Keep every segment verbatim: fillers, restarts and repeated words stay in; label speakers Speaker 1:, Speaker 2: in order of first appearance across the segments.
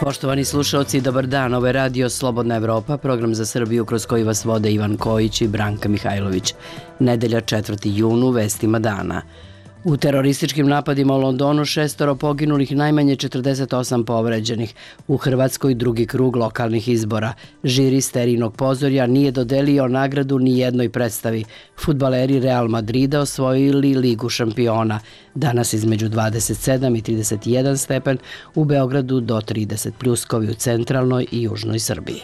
Speaker 1: Poštovani slušalci, dobar dan. Ovo je radio Slobodna Evropa, program za Srbiju kroz koji vas vode Ivan Kojić i Branka Mihajlović. Nedelja četvrti jun u vestima dana. U terorističkim napadima u Londonu šestoro poginulih, najmanje četrdeset osam povređenih. U Hrvatskoj drugi krug lokalnih izbora. Žiri Sterinog pozorja nije dodelio nagradu ni jednoj predstavi. Fudbaleri Real Madrida osvojili Ligu šampiona. Danas između dvadeset sedam i trideset jedan stepen, u Beogradu do trideset pljuskovi u centralnoj i južnoj Srbiji.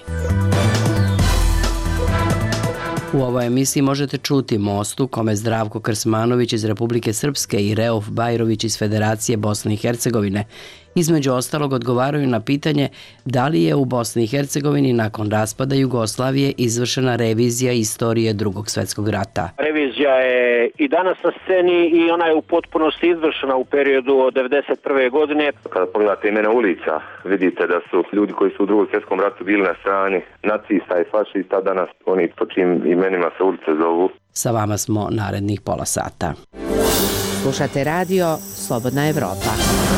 Speaker 1: U ovoj emisiji možete čuti Mostu, kome Zdravko Krsmanović iz Republike Srpske i Reuf Bajrović iz Federacije Bosne i Hercegovine između ostalog odgovaraju na pitanje da li je u Bosni i Hercegovini nakon raspada Jugoslavije izvršena revizija istorije Drugog svjetskog rata.
Speaker 2: Revizija je i danas na sceni i ona je u potpunosti izvršena u periodu od devedeset prve godine.
Speaker 3: Kada pogledate imena ulica, vidite da su ljudi koji su u Drugom svjetskom ratu bili na strani nacista i fašista, danas oni po čim imenima se ulice zovu.
Speaker 1: Sa vama smo narednih pola sata.
Speaker 4: Slušate radio Slobodna Evropa.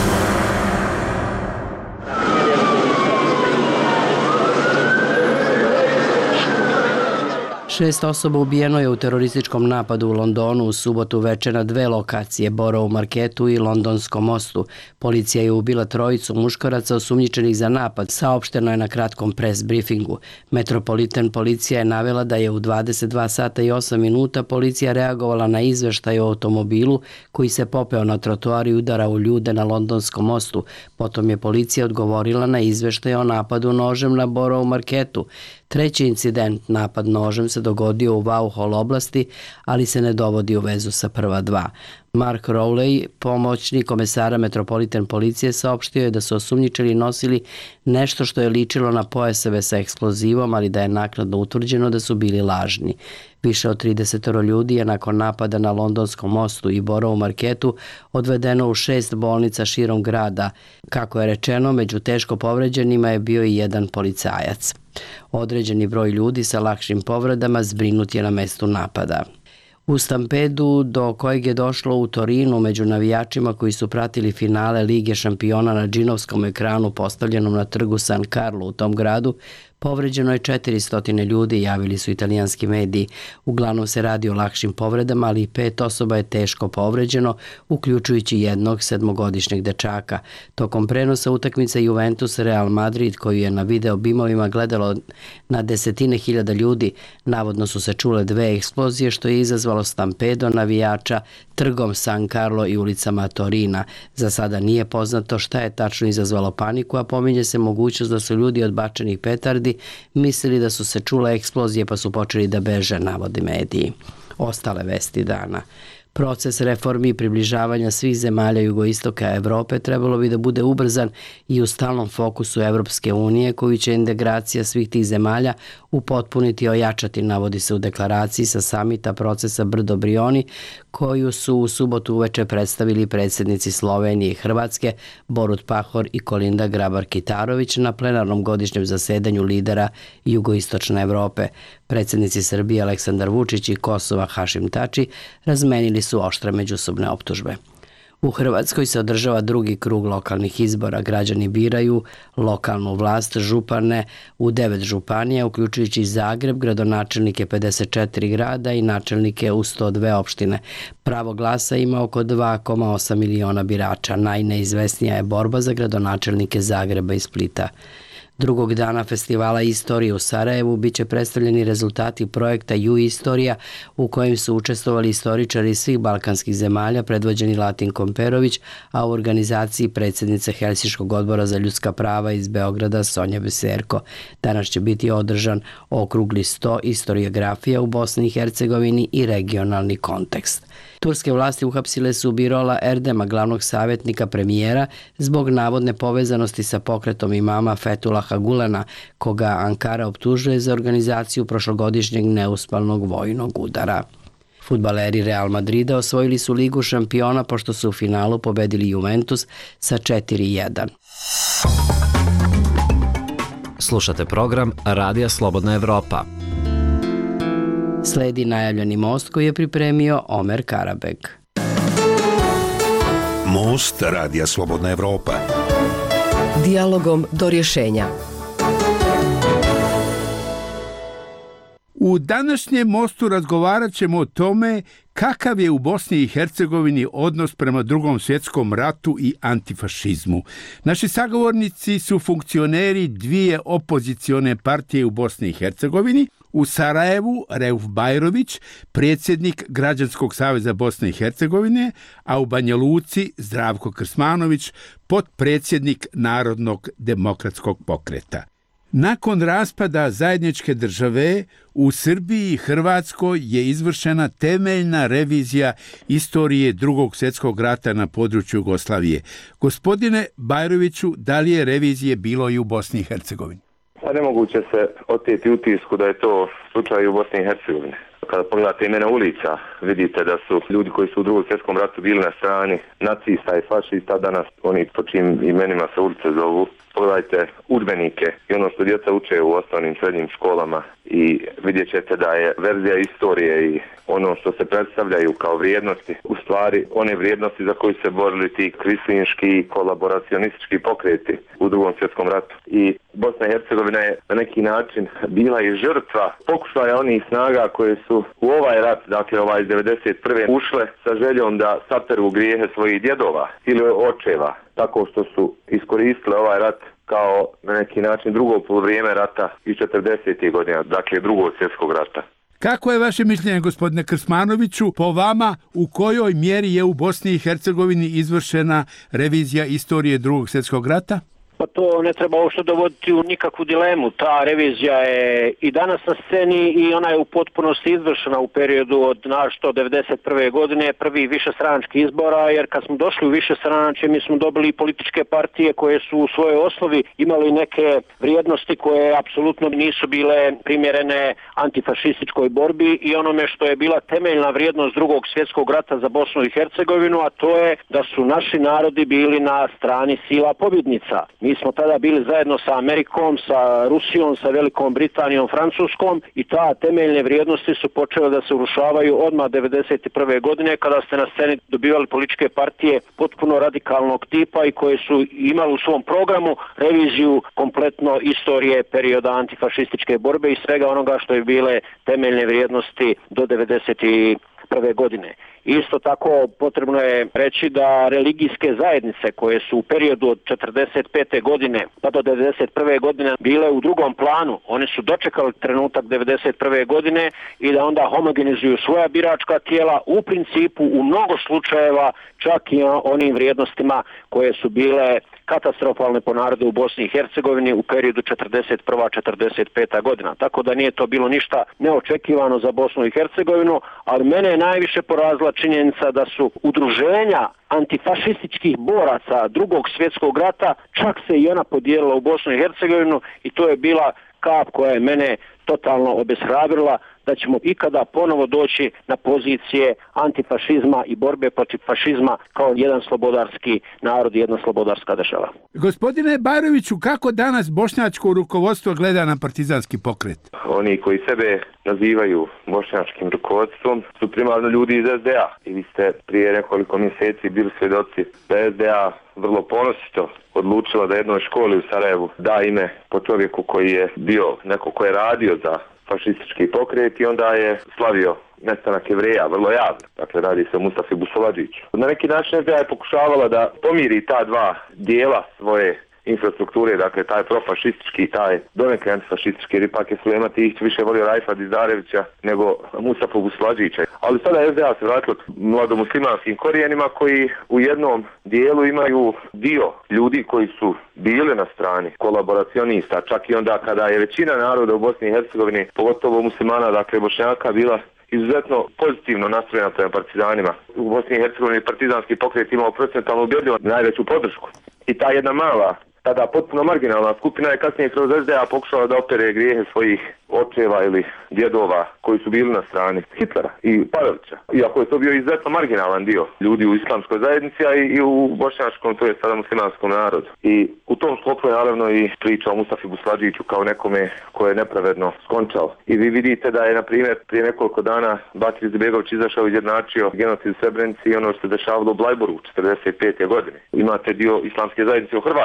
Speaker 1: Šest osoba ubijeno je u terorističkom napadu u Londonu u subotu veče na dve lokacije, Borough Marketu i Londonskom mostu. Policija je ubila trojicu muškaraca osumnjičenih za napad, saopšteno je na kratkom press briefingu. Metropolitan policija je navela da je u dvadeset dva sata i osam minuta policija reagovala na izveštaj o automobilu koji se popeo na trotoar i udara u ljude na Londonskom mostu. Potom je policija odgovorila na izveštaj o napadu nožem na Borough Marketu. Treći incident, napad nožem, se dogodio u Vauxhall oblasti, ali se ne dovodi u vezu sa prva dva. Mark Rowley, pomoćnik komesara Metropolitan policije, saopštio je da su osumnjičeni nosili nešto što je ličilo na pojaseve sa eksplozivom, ali da je naknadno utvrđeno da su bili lažni. Više od trideset ljudi je nakon napada na Londonskom mostu i Borough Marketu odvedeno u šest bolnica širom grada. Kako je rečeno, među teško povređenima je bio i jedan policajac. Određeni broj ljudi sa lakšim povredama zbrinut je na mestu napada. U stampedu do kojeg je došlo u Torinu među navijačima koji su pratili finale Lige šampiona na džinovskom ekranu postavljenom na trgu San Carlo u tom gradu, povređeno je četiristo ljudi, javili su italijanski mediji. Uglavnom se radi o lakšim povredama, ali i pet osoba je teško povređeno, uključujući jednog sedmogodišnjeg dečaka. Tokom prenosa utakmice Juventus Real Madrid, koju je na video bimovima gledalo na desetine hiljada ljudi, navodno su se čule dve eksplozije, što je izazvalo stampedo navijača trgom San Carlo i ulicama Torina. Za sada nije poznato šta je tačno izazvalo paniku, a pominje se mogućnost da su ljudi od bačenih petardi mislili da su se čule eksplozije pa su počeli da beže, navode mediji. Ostale vesti dana. Proces reformi i približavanja svih zemalja jugoistoka Evrope trebalo bi da bude ubrzan i u stalnom fokusu Evropske unije, koju će integracija svih tih zemalja upotpuniti i ojačati, navodi se u deklaraciji sa samita procesa Brdo Brioni, koju su u subotu uveče predstavili predsjednici Slovenije i Hrvatske Borut Pahor i Kolinda Grabar-Kitarović na plenarnom godišnjem zasedanju lidera jugoistočne Evrope. Predsjednici Srbije Aleksandar Vučić i Kosova Hašim Tači razmenili su oštre međusobne optužbe. U Hrvatskoj se održava drugi krug lokalnih izbora. Građani biraju lokalnu vlast, župane u devet županija, uključujući Zagreb, gradonačelnike pedeset četiri grada i načelnike u sto dve opštine. Pravo glasa ima oko dva zarez osam miliona birača. Najneizvesnija je borba za gradonačelnike Zagreba i Splita. Drugog dana festivala Istorije u Sarajevu biće predstavljeni rezultati projekta Ju Istorija, u kojem su učestvovali istoričari svih balkanskih zemalja predvođeni Latinkom Perović, a u organizaciji predsjednice Helsinškog odbora za ljudska prava iz Beograda Sonja Biserko. Danas će biti održan okrugli sto Istoriografija u Bosni i Hercegovini i regionalni kontekst. Turske vlasti uhapsile su Birola Erdema, glavnog savjetnika premijera, zbog navodne povezanosti sa pokretom imama Fethullaha Gulena, koga Ankara optužuje za organizaciju prošlogodišnjeg neuspalnog vojnog udara. Fudbaleri Real Madrida osvojili su Ligu šampiona pošto su u finalu pobedili Juventus sa četiri jedan.
Speaker 5: Slušate program Radija Slobodna Evropa.
Speaker 1: Sledi najavljeni most koji je pripremio Omer Karabek.
Speaker 6: Most Radija Slobodna Evropa. Dijalogom do rješenja.
Speaker 7: U današnjem mostu razgovarat ćemo o tome kakav je u Bosni i Hercegovini odnos prema Drugom svjetskom ratu i antifašizmu. Naši sagovornici su funkcioneri dvije opozicione partije u Bosni i Hercegovini. U Sarajevu Reuf Bajrović, predsjednik Građanskog saveza Bosne i Hercegovine, a u Banja Luci Zdravko Krsmanović, potpredsjednik Narodnog demokratskog pokreta. Nakon raspada zajedničke države u Srbiji i Hrvatskoj je izvršena temeljna revizija istorije Drugog svjetskog rata na području Jugoslavije. Gospodine Bajroviću, da li je revizije bilo i u Bosni i Hercegovini?
Speaker 3: Pa nemoguće se oteti utisku da je to slučaj u Bosni i Hercegovini. Kada pogledate imena ulica, vidite da su ljudi koji su u Drugom svjetskom ratu bili na strani nacista i fašista, danas oni po čim imenima se ulice zovu. Pogledajte udžbenike i ono što djeca uče u osnovnim srednjim školama i vidjet ćete da je verzija istorije i ono što se predstavljaju kao vrijednosti, u stvari one vrijednosti za koje se borili ti kvislinški i kolaboracionistički pokreti u Drugom svjetskom ratu. I Bosna i Hercegovina je na neki način bila i žrtva pokušaja onih snaga koje su u ovaj rat, dakle ovaj iz devedeset prve ušle sa željom da saperu grijehe svojih djedova ili očeva, tako što su iskoristile ovaj rat kao na neki način drugo poluvrijeme rata iz četrdesetih godina, dakle Drugog svjetskog rata.
Speaker 7: Kako je vaše mišljenje, gospodine Krsmanoviću, po vama u kojoj mjeri je u Bosni i Hercegovini izvršena revizija istorije Drugog svjetskog rata?
Speaker 2: Pa to ne treba uopšte dovoditi u nikakvu dilemu. Ta revizija je i danas na sceni i ona je u potpunosti izvršena u periodu od našto devedeset prve godine, prvi višestranački izbora, jer kad smo došli u višestranačje mi smo dobili političke partije koje su u svojoj osnovi imali neke vrijednosti koje apsolutno nisu bile primjerene antifašističkoj borbi i onome što je bila temeljna vrijednost Drugog svjetskog rata za Bosnu i Hercegovinu, a to je da su naši narodi bili na strani sila pobjednica. Mi smo tada bili zajedno sa Amerikom, sa Rusijom, sa Velikom Britanijom, Francuskom i ta temeljne vrijednosti su počele da se urušavaju odmah devedeset prve godine kada ste na sceni dobivali političke partije potpuno radikalnog tipa i koje su imali u svom programu reviziju kompletno istorije perioda antifašističke borbe i svega onoga što je bile temeljne vrijednosti do devedeset prve godine. Isto tako potrebno je reći da religijske zajednice koje su u periodu od četrdeset pete godine pa do devedeset prve godine bile u drugom planu, oni su dočekali trenutak devedeset prve godine i da onda homogenizuju svoja biračka tijela u principu u mnogo slučajeva čak i onim vrijednostima koje su bile katastrofalne po narode u Bosni i Hercegovini u periodu četrdeset prva do četrdeset peta godina. Tako da nije to bilo ništa neočekivano za Bosnu i Hercegovinu, ali mene je najviše porazila činjenica da su udruženja antifašističkih boraca Drugog svjetskog rata čak se i ona podijelila u Bosnu i Hercegovinu i to je bila kap koja je mene totalno obeshrabrila da ćemo ikada ponovo doći na pozicije antifašizma i borbe protiv fašizma kao jedan slobodarski narod i jedna slobodarska država.
Speaker 7: Gospodine Bajroviću, kako danas bošnjačko rukovodstvo gleda na partizanski pokret?
Speaker 3: Oni koji sebe nazivaju bošnjačkim rukovodstvom su primarno ljudi iz es de a i vi ste prije nekoliko mjeseci bili svjedoci da es de a vrlo ponosito odlučila da jednoj školi u Sarajevu da ime po čovjeku koji je bio neko ko je radio za fašistički pokret i onda je slavio nestanak Jevreja, vrlo javno. Dakle, radi se o Mustafi Busolađiću. Na neki način es de a je pokušavala da pomiri ta dva dijela svoje infrastrukture, dakle taj profašistički i taj donekle antifašistički, jer ipak je Sulejman Tihić više volio Rajfa Dizdarevića nego Mustafa Busulađića. Ali sada es de a se vratilo mladomuslimanskim korijenima koji u jednom dijelu imaju dio ljudi koji su bili na strani kolaboracionista, čak i onda kada je većina naroda u Bosni i Hercegovini, pogotovo muslimana, dakle Bošnjaka, bila izuzetno pozitivno nastrojena prema partizanima. U Bosni i Hercegovini partizanski pokret imao procentalno ubjedljivo najveću podršku. I ta jedna mala, tada potpuno marginalna skupina je kasnije kroz es de a pokušala da opere grijehe svojih očeva ili djedova koji su bili na strani Hitlera i Pavelića. Iako je to bio izuzetno marginalan dio ljudi u islamskoj zajednici, a i u bošnjačkom, to je sada muslimanskom narodu. I u tom sklopu je naravno i priča o Mustafi Busulađiću kao nekome koje je nepravedno skončao. I vi vidite da je, na primjer, prije nekoliko dana Bakir Izetbegović izašao i izjednačio genocid u Srebrenici i ono što se dešavalo u Blajboru četrdeset pete godine. Imate dio islamske zajednice u Hrvatskoj koji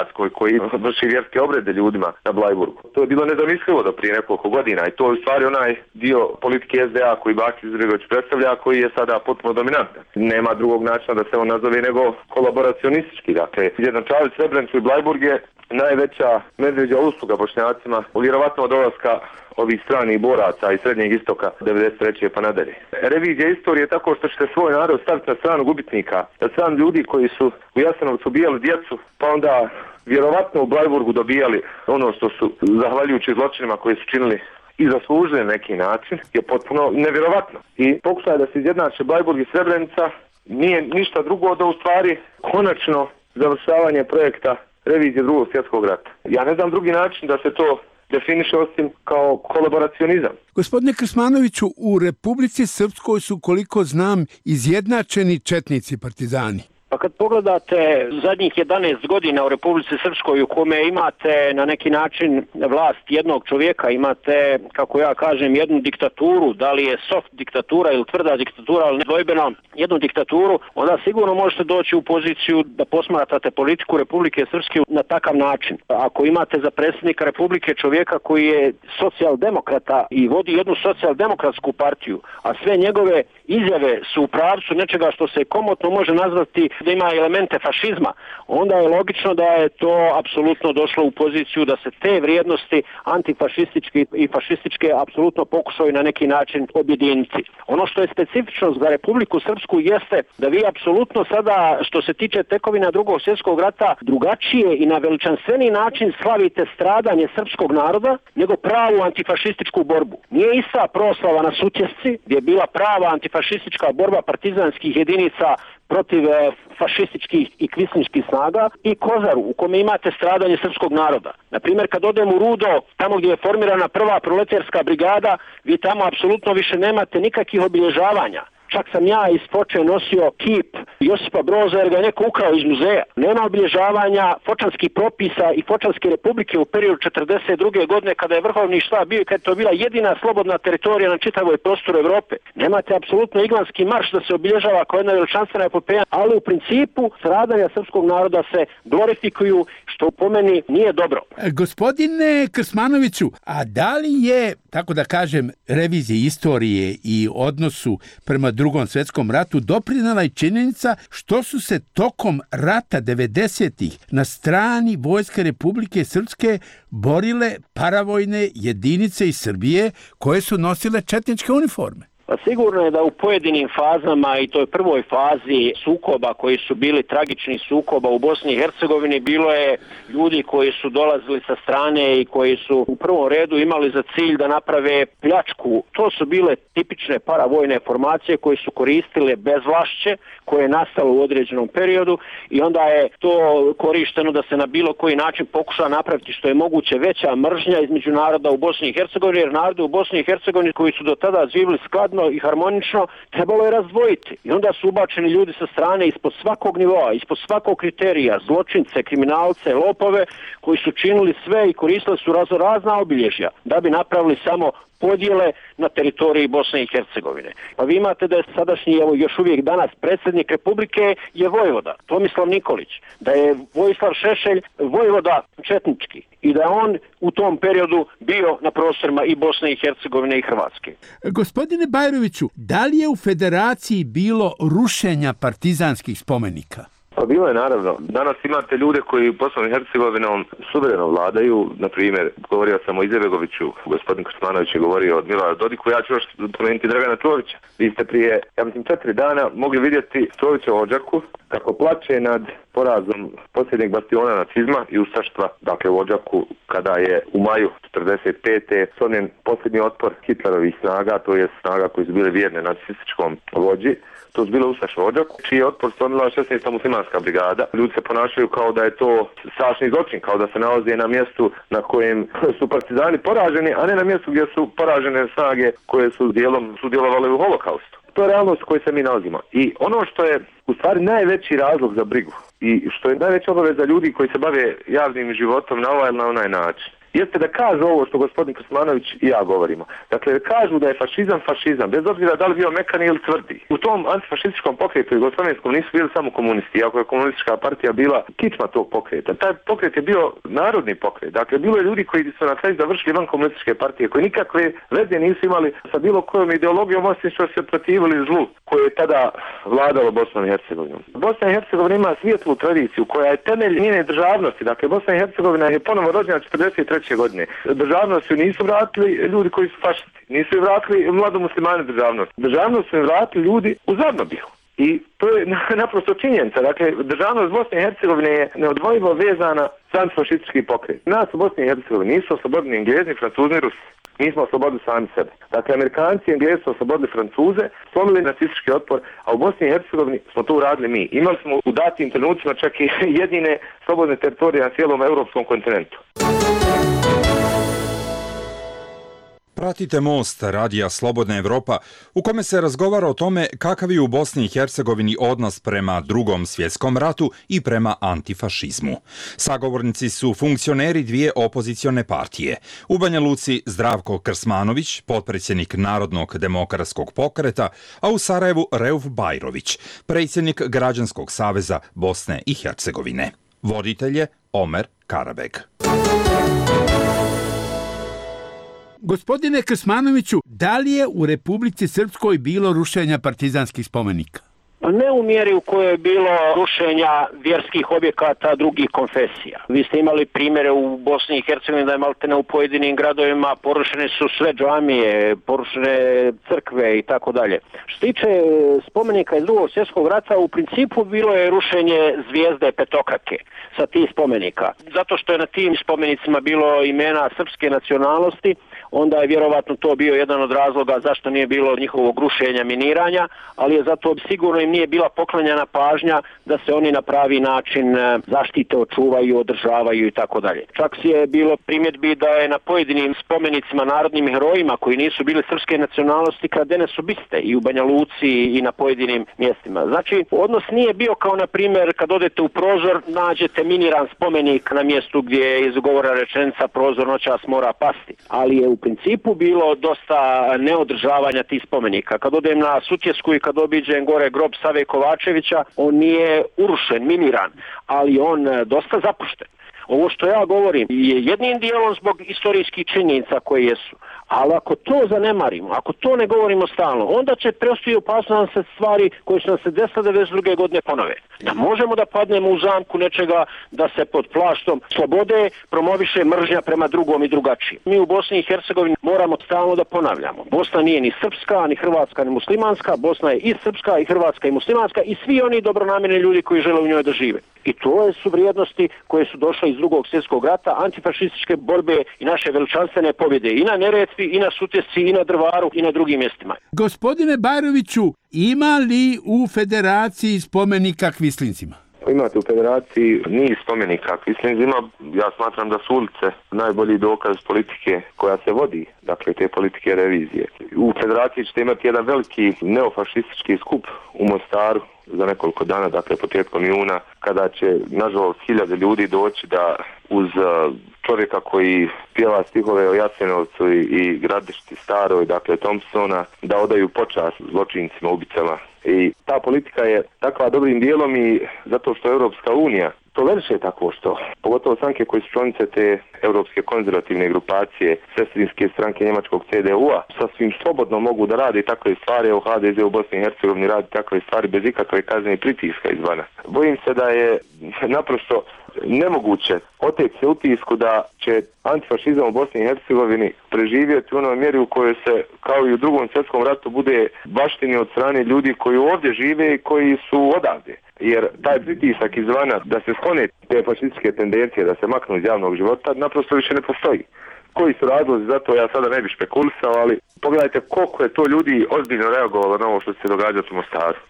Speaker 3: koji vrši vjerske obrede ljudima na Blajburgu. To je bilo nezamislivo do prije nekoliko godina i to je u stvari onaj dio politike S D A koji Bakir Izetbegović predstavlja, koji je sada potpuno dominantan. Nema drugog načina da se on nazove nego kolaboracionistički. Dakle, izjednačavati Srebrenicu i Blajburg je najveća medvjeđa usluga Bošnjacima, vjerovatno od dolaska ovih stranih boraca iz Srednjeg istoka devedeset treće pa nadalje. Revizija istorije je tako što ćete svoj narod staviti na stranu gubitnika, na stranu ljudi koji su u Jasenovcu ubijali djecu, pa onda vjerovatno u Blajburgu dobijali ono što su, zahvaljujući zločinima koji su činili i zaslužili na neki način, je potpuno nevjerovatno. I pokušaj da se izjednače Blajburg i Srebrenica nije ništa drugo da u stvari konačno završavanje projekta revizije drugog svjetskog rata. Ja ne znam drugi način da se to definiše osim kao kolaboracionizam.
Speaker 7: Gospodine Krsmanoviću, u Republici Srpskoj su, koliko znam, izjednačeni četnici i partizani.
Speaker 2: Pa kad pogledate zadnjih jedanaest godina u Republici Srpskoj u kome imate na neki način vlast jednog čovjeka, imate, kako ja kažem, jednu diktaturu, da li je soft diktatura ili tvrda diktatura, ali nedvojbeno jednu diktaturu, onda sigurno možete doći u poziciju da posmatrate politiku Republike Srpske na takav način. Ako imate za predsjednika Republike čovjeka koji je socijaldemokrata i vodi jednu socijaldemokratsku partiju, a sve njegove izjave su u pravcu nečega što se komotno može nazvati da ima elemente fašizma, onda je logično da je to apsolutno došlo u poziciju da se te vrijednosti antifašističke i fašističke apsolutno pokušaju na neki način objediniti. Ono što je specifičnost za Republiku Srpsku jeste da vi apsolutno sada, što se tiče tekovina drugog svjetskog rata, drugačije i na veličanstveniji način slavite stradanje srpskog naroda nego pravu antifašističku borbu. Nije ista proslava na Sutjesci, gdje je bila prava antifašistička borba partizanskih jedinica protiv fašističkih i kvislinških snaga, i Kozaru u kome imate stradanje srpskog naroda. Na primjer, kad odem u Rudo, tamo gdje je formirana prva proletarska brigada, vi tamo apsolutno više nemate nikakvih obilježavanja. Čak sam ja iz Foče nosio kip Josipa Broza jer ga je neko ukrao iz muzeja. Nema obilježavanja fočanskih propisa i Fočanske republike u periodu četrdeset druge godine kada je vrhovni štab bio i kada je to bila jedina slobodna teritorija na čitavoj prostoru Evrope. Nemate apsolutno iglanski marš da se obilježava kao jedna veličanstvena epopeja, ali u principu stradanja srpskog naroda se glorifikuju, što po meni nije dobro.
Speaker 7: Gospodine Krsmanoviću, a da li je, tako da kažem, revizija istorije i odnosu prema drugom svjetskom ratu doprinala i činjenica što su se tokom rata devedesetih na strani Vojske Republike Srpske borile paravojne jedinice iz Srbije koje su nosile četničke uniforme?
Speaker 2: Pa sigurno je da u pojedinim fazama i toj prvoj fazi sukoba koji su bili tragični sukoba u Bosni i Hercegovini bilo je ljudi koji su dolazili sa strane i koji su u prvom redu imali za cilj da naprave pljačku. To su bile tipične paravojne formacije koje su koristile bezvlašće koje je nastalo u određenom periodu i onda je to korišteno da se na bilo koji način pokuša napraviti što je moguće veća mržnja između naroda u Bosni i Hercegovini, jer narode u Bosni i Hercegovini koji su do tada živjeli skladno i harmonično trebalo je razdvojiti. I onda su ubačeni ljudi sa strane ispod svakog nivoa, ispod svakog kriterija, zločince, kriminalce, lopove koji su činili sve i koristili su razno razna obilježja da bi napravili samo podjele na teritoriji Bosne i Hercegovine. Pa vi imate da je sadašnji, evo još uvijek danas, predsjednik Republike je vojvoda, Tomislav Nikolić, da je Vojislav Šešelj vojvoda četnički i da je on u tom periodu bio na prostorima i Bosne i Hercegovine i Hrvatske.
Speaker 7: Gospodine Bajroviću, da li je u federaciji bilo rušenja partizanskih spomenika?
Speaker 3: Pa bilo je naravno. Danas imate ljude koji Bosnom i Hercegovinom suvereno vladaju. Na primjer, govorio sam o Izetbegoviću, gospodin Krsmanović je govorio od Milorada Dodiku, ja ću još pomenuti Dragana Čovića. Vi ste prije, ja mislim, četiri dana mogli vidjeti Čovića u Odžaku kako plače nad porazom posljednjeg bastiona nacizma i ustaštva, dakle u Odžaku, kada je u maju četrdeset pete slomljen posljednji otpor Hitlerovih snaga, to je snaga koji su bile vjerne nacističkom vođi. To su bile ustaše u Odžaku, čiji je otpor slomila šesnaesta muslimanska brigada. Ljudi se ponašaju kao da je to strašni zločin, kao da se nalaze na mjestu na kojem su partizani poraženi, a ne na mjestu gdje su poražene snage koje su dijelom sudjelovale u holokaustu. To je realnost u kojoj se mi nalazimo. I ono što je u stvari najveći razlog za brigu i što je najveća obaveza ljudi koji se bave javnim životom na ovaj ili na onaj način jeste da kažu ovo što gospodin Krsmanović i ja govorimo. Dakle, da kažu da je fašizam fašizam, bez obzira da li bio mekani ili tvrdi. U tom antifašističkom pokretu jugoslavenskom nisu bili samo komunisti, iako je komunistička partija bila kičma tog pokreta. Taj pokret je bio narodni pokret. Dakle, bilo je ljudi koji su na kraju završili van komunističke partije, koji nikakve veze nisu imali sa bilo kojom ideologijom, osim što se protivili zlu koje je tada vladalo Bosnom i Hercegovinom. Bosna i Hercegovina ima svijetlu tradiciju koja je temelj njene državnosti. Dakle, Bosna i Hercegovina je ponovo rođena četrdeset treće godine. Državnost su nisu vratili ljudi koji su fašisti. Nisu je vratili mladomuslimani državnost. Državnost su je vratili ljudi u Zarnobihu. I to je naprosto činjenica. Dakle, državnost Bosne i Hercegovine je neodvojivo vezana za antifašistički pokret. Nas u Bosni i Hercegovini nisu oslobodili Englezi, Francuzi i Rusi. Mi smo oslobodili sami sebe. Dakle, Amerikanci i Englezi su oslobodili Francuze, slomili nacistički otpor, a u Bosni i Hercegovini smo to uradili mi. Imali smo u datim trenucima čak i jedine slobodne teritorije na cijelom europskom kontinentu.
Speaker 8: Pratite Most radija Slobodna Evropa u kome se razgovara o tome kakav je u Bosni i Hercegovini odnos prema Drugom svjetskom ratu i prema antifašizmu. Sagovornici su funkcioneri dvije opozicione partije. U Banja Luci Zdravko Krsmanović, potpredsjednik Narodnog demokratskog pokreta, a u Sarajevu Reuf Bajrović, predsjednik Građanskog saveza Bosne i Hercegovine. Voditelj je Omer Karabeg.
Speaker 7: Gospodine Krsmanoviću, da li je u Republici Srpskoj bilo rušenja partizanskih spomenika?
Speaker 2: Ne u mjeri u kojoj je bilo rušenja vjerskih objekata drugih konfesija. Vi ste imali primjere u Bosni i Hercegovini da je maltene u pojedinim gradovima porušene su sve džamije, porušene crkve i tako dalje. Što tiče spomenika iz Drugog svjetskog rata, u principu bilo je rušenje zvijezde petokrake sa tih spomenika. Zato što je na tim spomenicima bilo imena srpske nacionalnosti, onda je vjerovatno to bio jedan od razloga zašto nije bilo njihovog rušenja, miniranja, ali je zato sigurno im nije bila poklanjana pažnja da se oni na pravi način zaštite, očuvaju, održavaju i tako dalje. Čak si je bilo primjedbi da je na pojedinim spomenicima narodnim herojima koji nisu bili srpske nacionalnosti kradene su biste i u Banja Luci i na pojedinim mjestima. Znači, odnos nije bio kao na primjer kad odete u Prozor, nađete miniran spomenik na mjestu gdje je izgovorena rečenica prozor noćas mora pasti, ali je u principu bilo dosta neodržavanja tih spomenika. Kad odem na Sutjesku i kad obiđem gore grob Save Kovačevića, on nije urušen, miniran, ali on dosta zapušten. Ovo što ja govorim je jednim dijelom zbog istorijskih činjenica koje jesu. Ali ako to zanemarimo, ako to ne govorimo stalno, onda će preostati opasnost da se stvari koje su nam se desile devedeset druge godine ponove. Da možemo da padnemo u zamku nečega da se pod plaštom slobode promoviše mržnja prema drugom i drugačijim. Mi u Bosni i Hercegovini moramo stalno da ponavljamo. Bosna nije ni srpska, ni hrvatska, ni muslimanska. Bosna je i srpska, i hrvatska, i muslimanska i svi oni dobronamjerni ljudi koji žele u njoj da žive. I to su vrijednosti koje su došle iz Drugog svjetskog rata, antifašističke borbe i naše veličanstvene pobjede i na Neretvi, i na Sutjesci, i na Drvaru, i na drugim mjestima.
Speaker 7: Gospodine Bajroviću, ima li u Federaciji spomenika kvislincima?
Speaker 3: Imate u Federaciji niz spomenika kvislinzima. Ja smatram da su ulice najbolji dokaz politike koja se vodi, dakle te politike revizije. U Federaciji ćete imati jedan veliki neofašistički skup u Mostaru za nekoliko dana, dakle početkom juna, kada će nažalost hiljade ljudi doći da uz čovjeka koji pjeva stihove o Jasenovcu i, i Gradišti Staroj, dakle Thompsona, da odaju počast zločincima, ubicama. I ta politika je takva dobrim dijelom i zato što Europska unija toleriše tako što, pogotovo stranke koji su članice te europske konzervativne grupacije, sestrinske stranke njemačkog C D U-a, sasvim slobodno mogu da rade takve stvari, u H D Z u Bosni i Hercegovini radi takve stvari bez ikakve kazne i pritiska izvana. Bojim se da je naprosto nemoguće oteći se utisku da će antifašizam u Bosni i Hercegovini preživjeti u onoj mjeri u kojoj se, kao i u Drugom svjetskom ratu, bude baštini od strane ljudi koji ovdje žive i koji su odavde. Jer taj pritisak izvana da se sklone te fašističke tendencije, da se maknu iz javnog života, naprosto više ne postoji. Koji su razlozi za to, ja sada ne bih špekulisao, ali pogledajte koliko je to ljudi ozbiljno reagovalo na ovo što se događa u Mostaru.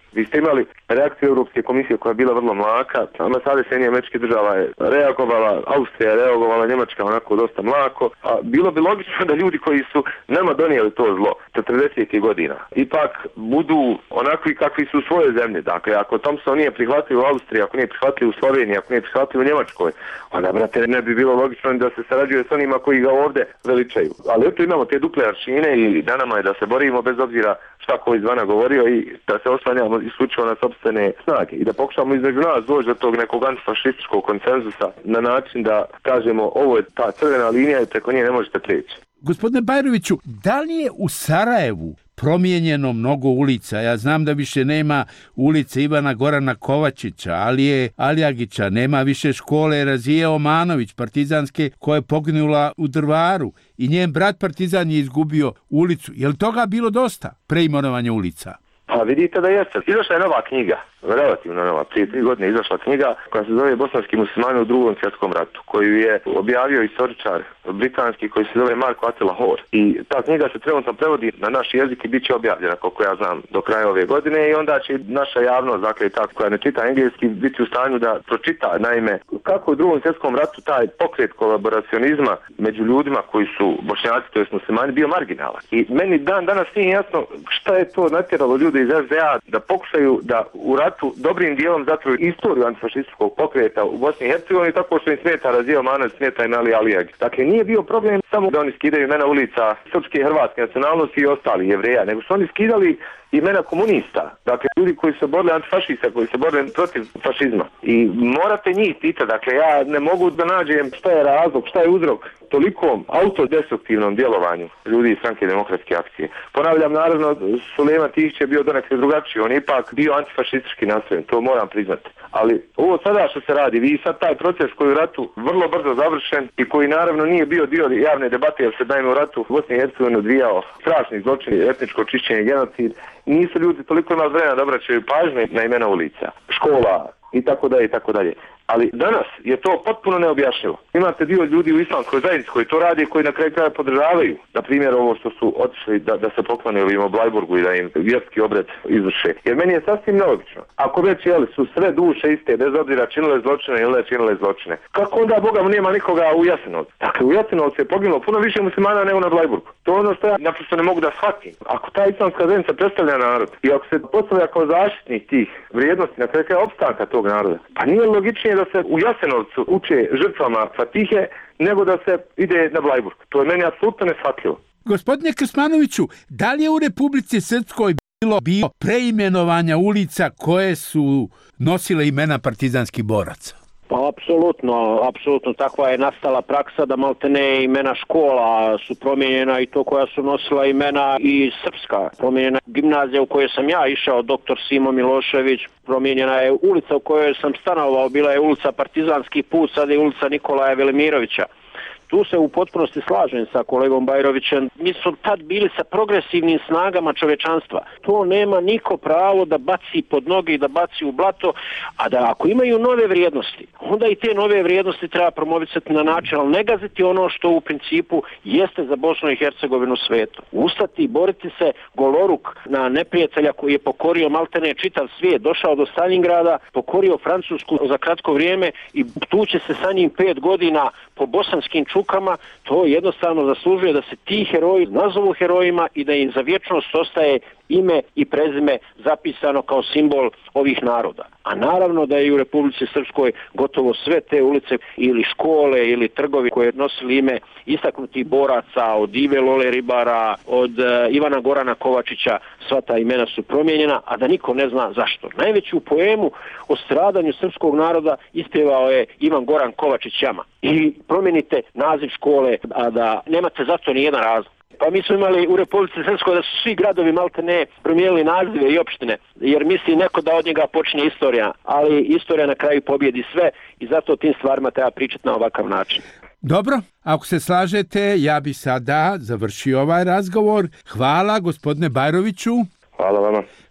Speaker 3: Vi ste imali reakciju Europske komisije koja je bila vrlo mlaka, ambasade Sjedinjenih Američkih Država je reagovala, Austrija je reagovala, Njemačka onako dosta mlako, a bilo bi logično da ljudi koji su nama donijeli to zlo četrdesetih godina ipak budu onakvi kakvi su u svojoj zemlji. Dakle, ako Thompson nije prihvatio u Austriji, ako nije prihvatio u Sloveniji, ako nije prihvatio u Njemačkoj, onda, brate, ne bi bilo logično da se sarađuje s onima koji ga ovdje veličaju. Ali eto imamo te duple aršine i na nama je da se borimo bez obzira šta ko izvana govorio i da se oslanjamo isključivo na sopstvene snage i da pokušamo između nas doći do tog nekog antifašističkog konsenzusa na način da kažemo ovo je ta crvena linija i preko nje ne možete preći.
Speaker 7: Gospodine Bajroviću, da li je u Sarajevu promijenjeno mnogo ulica? Ja znam da više nema ulice Ivana Gorana Kovačića, Alije Aljagića, nema više škole Razije Omanović, partizanske, koja je poginula u Drvaru i njen brat partizan je izgubio ulicu. Je li toga bilo dosta, preimenovanja ulica?
Speaker 3: Pa vidite da jeste. Izašla je nova knjiga, relativno nova, prije tri godine izašla knjiga koja se zove Bosanski muslimani u drugom svjetskom ratu, koju je objavio istoričar britanski koji se zove Marko Attila Hoare. I ta knjiga se trenutno prevodi na naš jezik i bit će objavljena, koliko ja znam, do kraja ove godine i onda će naša javnost, dakle ta koja ne čita engleski, biti u stanju da pročita, naime, kako u drugom svjetskom ratu taj pokret kolaboracionizma među ljudima koji su Bošnjaci, to jest muslimani, bio marginalan. I meni dan danas nije jasno šta je to natjeralo ljude iz S D A da pokušaju da u ratu dobrim dijelom zatruju istoriju antifašističkog pokreta u Bosni i Hercegovini tako što im smeta Razija Omanović, smeta im Ali Alijagi. Dakle, nije bio problem samo da oni skidaju imena ulica srpske i hrvatske nacionalnosti i ostali Jevreja, nego su oni skidali imena komunista, dakle ljudi koji su borili antifašista, koji su borili protiv fašizma. I morate njih pitati, dakle ja ne mogu da nađem šta je razlog, šta je uzrok tolikom autodestruktivnom djelovanju ljudi iz Stranke demokratske akcije. Ponavljam, naravno, Sulejman Tihić je bio donekle drugačiji, on je ipak bio antifašistički nastrojen, to moram priznati. Ali ovo sada što se radi, vi sad taj proces koji je u ratu vrlo brzo završen i koji naravno nije bio dio javne debate jer se naime u ratu u Bosni i Hercegovini odvijao strašni zločini, etničko čišćenje, genocid, nisu ljudi toliko imali vremena da obraćaju pažnje na imena ulica, škola i tako dalje i tako dalje. Ali danas je to potpuno neobjašnjivo. Imate dio ljudi u islamskoj zajednici koji to rade i koji na kraju kraja podržavaju. Na primjer ovo što su otišli da, da se poklone ovim u Blajburgu i da im vjerski obred izvrše. Jer meni je sasvim neobično. Ako već jeli, su sve duše iste, bez obzira činile zločine ili ne činile zločine. Kako onda Boga mu nema nikoga u Jasenovcu? Dakle, u Jasenovcu je poginulo puno više muslimana nego na Blajburgu. To je ono što ja naprosto ne mogu da shvatim. Ako ta islamska zajednica predstavlja narod i ako se postavlja kao zaštitnik tih vrijednosti na kraju kraja opstanka tog naroda, pa nije logičnije da se u Jasenovcu uče žrtvama Fatihe nego da se ide na Blajburg. To je meni apsolutno neshvatljivo.
Speaker 7: Gospodine Krsmanoviću, da li je u Republici Srpskoj bilo bio preimenovanja ulica koje su nosile imena partizanskih boraca?
Speaker 2: Pa apsolutno, apsolutno takva je nastala praksa da maltene imena škola su promijenjena i to koja su nosila imena i srpska. Promijenjena gimnazija u kojoj sam ja išao, doktor Simo Milošević, promijenjena je ulica u kojoj sam stanovao, bila je ulica Partizanski put, sad je ulica Nikolaja Velimirovića. Tu se u potpunosti slažem sa kolegom Bajrovićem. Mi smo tad bili sa progresivnim snagama čovečanstva. To nema niko pravo da baci pod noge i da baci u blato, a da ako imaju nove vrijednosti, onda i te nove vrijednosti treba promovisati na način, ali ne gaziti ono što u principu jeste za Bosnu i Hercegovinu svetu. Ustati i boriti se goloruk na neprijatelja koji je pokorio maltene čitav svijet, došao do Stalingrada, pokorio Francusku za kratko vrijeme i tuče se sa njim pet godina po bosanskim čukama, to jednostavno zaslužuje da se ti heroji nazovu herojima i da im za vječnost ostaje ime i prezime zapisano kao simbol ovih naroda. A naravno da je u Republici Srpskoj gotovo sve te ulice ili škole ili trgovi koje nosili ime istaknutih boraca, od Ive Lole Ribara, od uh, Ivana Gorana Kovačića, sva ta imena su promijenjena, a da niko ne zna zašto. Najveću poemu o stradanju srpskog naroda ispjevao je Ivan Goran Kovačić Jama. I promijenite naziv škole, a da nemate zato ni jedan razlog. Pa mi smo imali u Republici Srpskoj da su svi gradovi malte ne promijenili nazive i opštine, jer misli neko da od njega počne istorija, ali istorija na kraju pobjedi sve i zato o tim stvarima treba pričati na ovakav način.
Speaker 7: Dobro, ako se slažete, ja bi sada završio ovaj razgovor. Hvala gospodine Bajroviću.
Speaker 3: Hvala vama.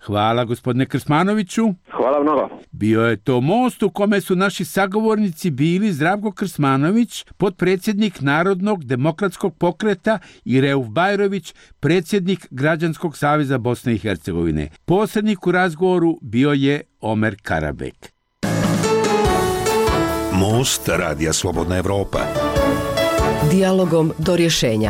Speaker 7: Hvala gospodine Krsmanoviću.
Speaker 2: Hvala mnogo.
Speaker 7: Bio je to most u kome su naši sagovornici bili Zdravko Krsmanović, potpredsjednik Narodnog demokratskog pokreta, i Reuf Bajrović, predsjednik Građanskog saveza Bosne i Hercegovine. Posrednik u razgovoru bio je Omer Karabek.
Speaker 9: Most Radija Slobodna Evropa.
Speaker 6: Dijalogom do rješenja.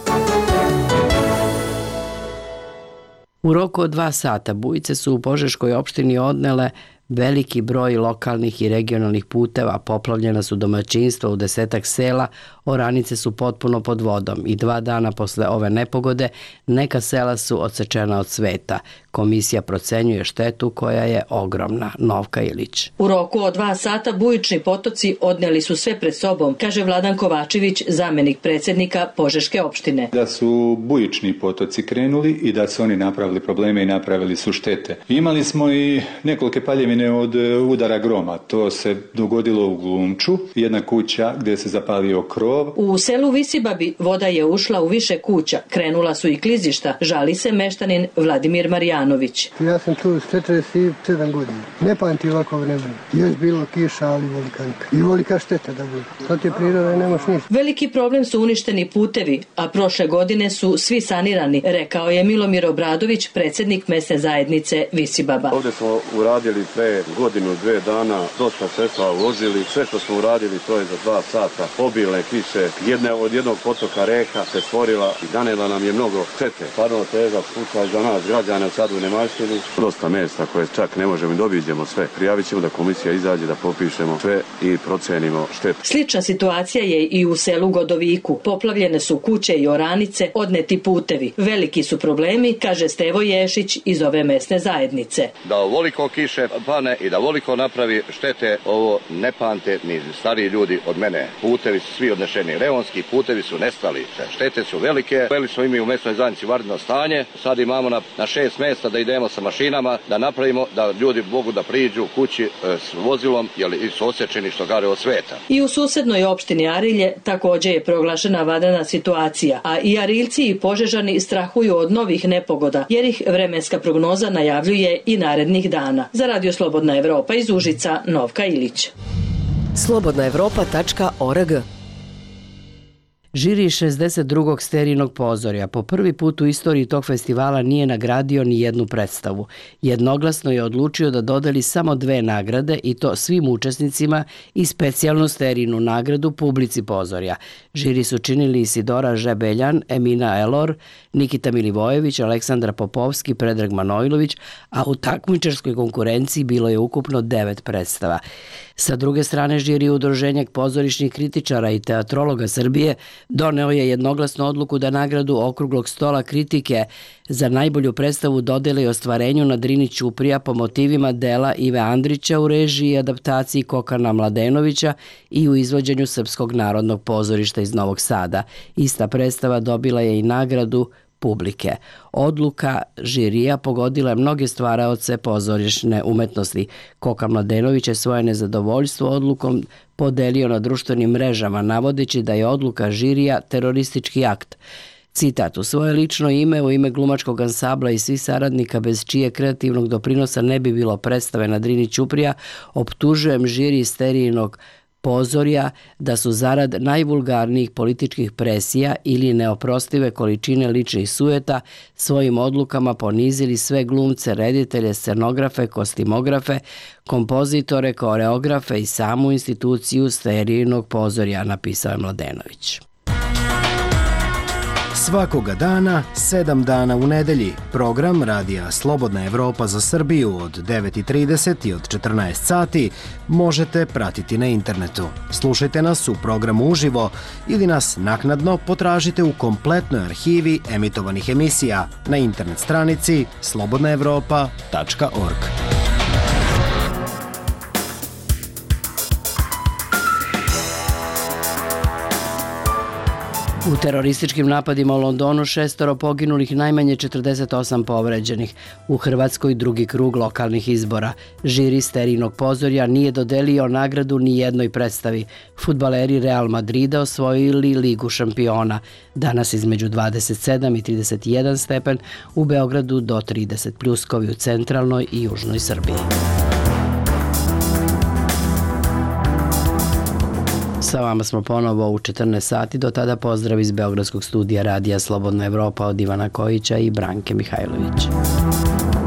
Speaker 1: U roku od dva sata bujice su u Požeškoj opštini odnele veliki broj lokalnih i regionalnih puteva, poplavljena su domaćinstva u desetak sela, oranice su potpuno pod vodom i dva dana posle ove nepogode neka sela su odsečena od sveta. Komisija procenjuje štetu koja je ogromna. Novka Ilić.
Speaker 10: U roku od dva sata bujični potoci odneli su sve pred sobom, kaže Vladan Kovačević, zamjenik predsjednika Požeške opštine.
Speaker 11: Da su bujični potoci krenuli i da su oni napravili probleme i napravili su štete. Imali smo i nekolike paljevine od udara groma. To se dogodilo u Glumču, jedna kuća gdje se zapalio krov.
Speaker 10: U selu Visibabi voda je ušla u više kuća, krenula su i klizišta, žali se meštanin Vladimir Marijanović.
Speaker 12: Ja sam tu četrdeset sedam godina. Ne pamti ovako vremena. Još bilo kiša, ali volikanka. I volika šteta da bude. To ti je priroda i nemaš ništa.
Speaker 10: Veliki problem su uništeni putevi, a prošle godine su svi sanirani, rekao je Milomir Obradović, predsjednik mesne zajednice Visibaba.
Speaker 13: Ovdje smo uradili pre godinu, dve dana, dosta sredstva uložili. Sve što smo uradili, to je za dva sata. Obilne kiše, jedne od jednog potoka reka se stvorila i nanela nam je mnogo štete. Stvarno težak slučaj za nas građana sad u Nemaštini. Dosta mjesta koje čak ne možemo i dobiđemo sve. Prijavit ćemo da komisija izađe, da popišemo sve i procenimo štetu.
Speaker 10: Slična situacija je i u selu Godoviku. Poplavljene su kuće i oranice, odneti putevi. Veliki su problemi, kaže Stevo Ješić iz ove mesne zajednice.
Speaker 14: Da ovoliko kiše pane i da ovoliko napravi štete, ovo ne pamte ni stariji ljudi od mene. Putevi su svi odnešeni. Reonski putevi su nestali. Štete su velike. Veli smo i mi u mesnoj zajednici vanredno stanje. Sad imamo na, na šest mjesta da idemo sa mašinama, da napravimo da ljudi mogu da priđu kući e, s vozilom, jer su osjećeni što gare od sveta.
Speaker 10: I u susednoj opštini Arilje također je proglašena vanredna situacija, a i Ariljci i Požežani strahuju od novih nepogoda, jer ih vremenska prognoza najavljuje i narednih dana. Za Radio Slobodna Evropa iz Užica, Novka Ilić.
Speaker 6: slobodna evropa tačka org.
Speaker 1: Žiri šezdeset drugog sterijnog pozorja po prvi put u istoriji tog festivala nije nagradio ni jednu predstavu. Jednoglasno je odlučio da dodeli samo dve nagrade i to svim učesnicima i specijalnu sterijnu nagradu publici pozorja. Žiri su činili Isidora Žebeljan, Emina Elor, Nikita Milivojević, Aleksandra Popovski, Predrag Manojlović, a u takmičarskoj konkurenciji bilo je ukupno devet predstava. Sa druge strane, žiri Udruženja pozorišnih kritičara i teatrologa Srbije doneo je jednoglasnu odluku da nagradu okruglog stola kritike za najbolju predstavu dodeli ostvarenju na Drini Ćuprija po motivima dela Ive Andrića u režiji i adaptaciji Kokana Mladenovića i u izvođenju Srpskog narodnog pozorišta iz Novog Sada. Ista predstava dobila je i nagradu publike. Odluka žirija pogodila je mnoge stvaraoce pozorišne umetnosti. Koka Mladenović je svoje nezadovoljstvo odlukom podelio na društvenim mrežama, navodeći da je odluka žirija teroristički akt. Citat: u svoje lično ime, u ime glumačkog ansambla i svih saradnika bez čije kreativnog doprinosa ne bi bilo predstave na Drini Ćuprija, optužujem žiri sterijinog pozorja da su zarad najvulgarnijih političkih presija ili neoprostive količine ličnih sujeta svojim odlukama ponizili sve glumce, reditelje, scenografe, kostimografe, kompozitore, koreografe i samu instituciju sterijinog pozorja, napisao je Mladenović.
Speaker 15: Svakoga dana, sedam dana u nedelji, program Radija Slobodna Evropa za Srbiju od devet i trideset i od četrnaest sati možete pratiti na internetu. Slušajte nas u programu uživo ili nas naknadno potražite u kompletnoj arhivi emitovanih emisija na internet stranici slobodna evropa tačka org.
Speaker 1: U terorističkim napadima u Londonu šestoro poginulih, najmanje četrdeset osam povređenih. U Hrvatskoj drugi krug lokalnih izbora. Žiri Sterinog pozorja nije dodelio nagradu ni jednoj predstavi. Fudbaleri Real Madrida osvojili Ligu šampiona. Danas između dvadeset sedam i trideset jedan stepen, u Beogradu do trideset pljuskovi u centralnoj i južnoj Srbiji. Sa vama smo ponovo u četrnaest sati, do tada pozdrav iz Beogradskog studija Radija Slobodna Evropa od Ivana Kojića i Branke Mihajlović.